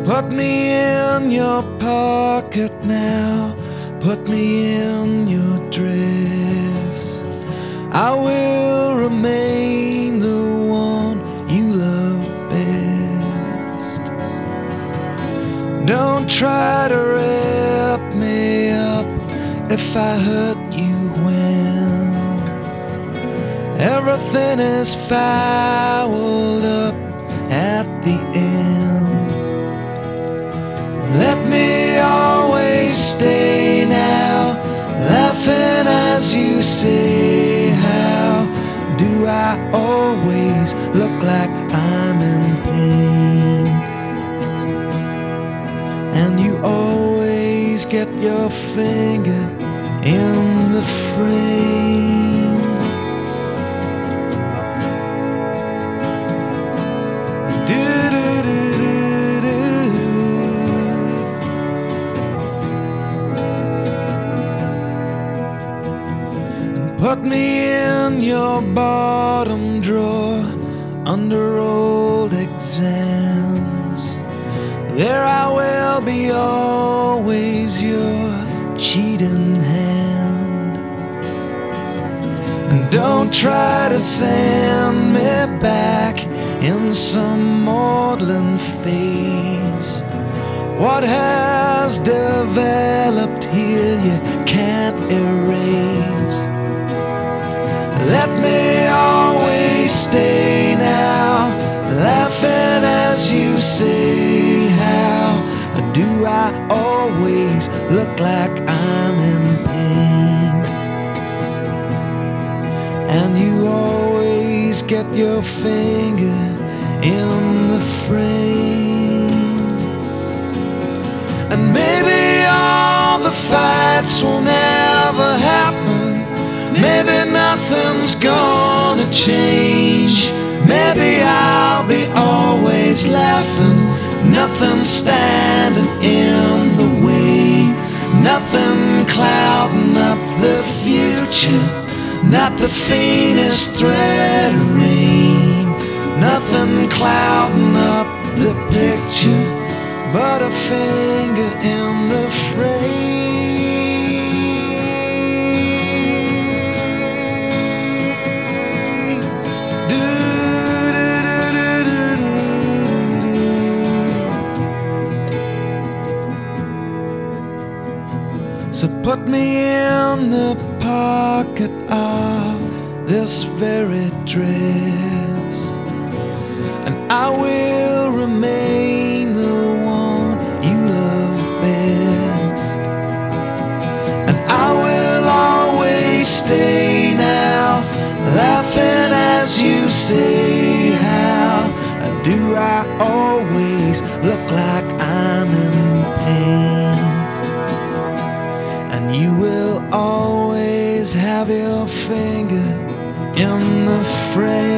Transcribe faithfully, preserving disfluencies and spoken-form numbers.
Put me in your pocket now, put me in your dress. I will remain the one you love best. Don't try to wrap me up if I hurt you when everything is fouled up at the end. Let me always stay now, laughing as you say, how do I always look like I'm in pain? And you always get your finger in the frame. Put me in your bottom drawer under old exams. There I will be always your cheating hand. And don't try to send me back in some maudlin phase. What has developed here you can't erase. Let me always stay now, laughing as you say, how do I always look like I'm in pain? And you always get your finger in the frame. And maybe all the fights will never happen. Maybe nothing's gonna change. Maybe I'll be always laughing, nothing standing in the way, nothing clouding up the future, not the faintest thread of rain, nothing clouding up the picture, but a finger in the frame. So put me in the pocket of this very dress, and I will remain the one you love best. And I will always stay now, laughing as you say, how do I always look like I'm in pain? And you will always have your finger in the frame.